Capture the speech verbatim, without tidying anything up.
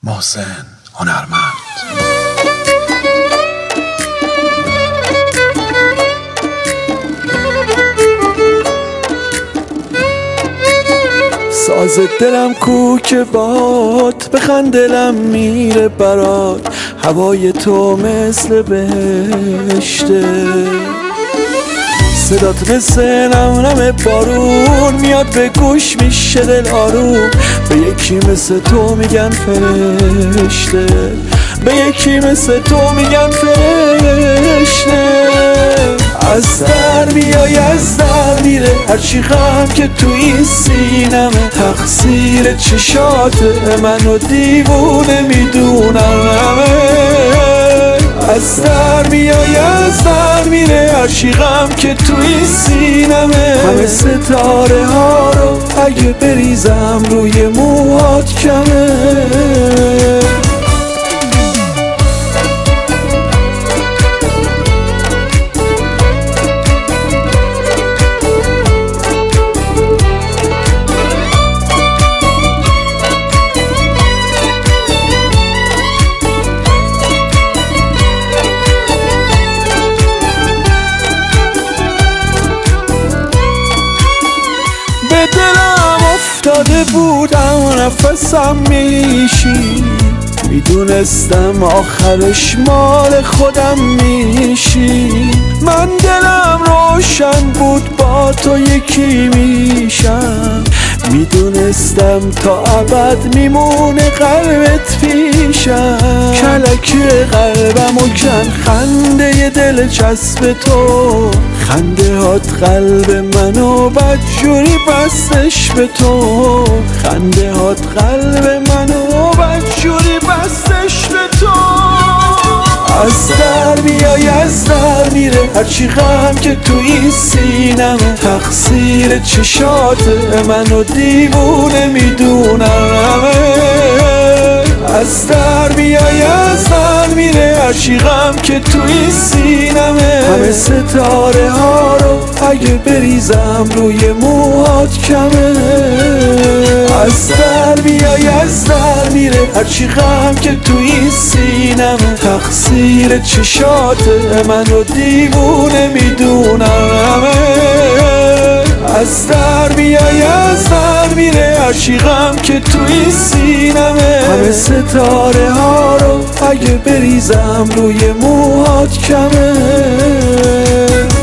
محسن هنرمند. ساز دلم کو که باد بخند دلم میره برات، هوای تو مثل بهشته، صدات مثل نم بارون میاد به گوش میشه دل آروم. به یکی مثل تو میگن فرشته، به یکی مثل تو میگن فرشته. از در میای از در میره هرچی غم که تو این سینمه، تقصیر چشات منو دیوونه میدونم همه. از در میای از در میره هرچی غم که تو این سینمه، همه ستاره ها رو اگه بریزم روی موهات کمه. به دلم افتاده بودم نفسم میشی، میدونستم آخرش مال خودم میشی. من دلم روشن بود با تو یکی میشم، میدونستم تا ابد میمونه قلبت پیشم. کلک قلبم و کن خنده دل چسب تو، خنده هات قلب منو بدجوری بستش به تو، خنده هات قلب منو بدجوری بستش به تو. از در میای از در میره هرچی غم که تو این سینمه، تقصیر چشات منو دیوونه میدونم همه. از در میای از در میره هرچی غم که تو این سینمه، همه ستاره ها رو اگه بریزم روی موهات کمه. از در میای از در میره هرچی غم که تو این سینمه، تقصیر چشات منو دیوونه میدونم همه. از در میای از در میره هرچی غم که تو این سینمه، همه ستاره ها رو اگه بریزم روی موهات کمه.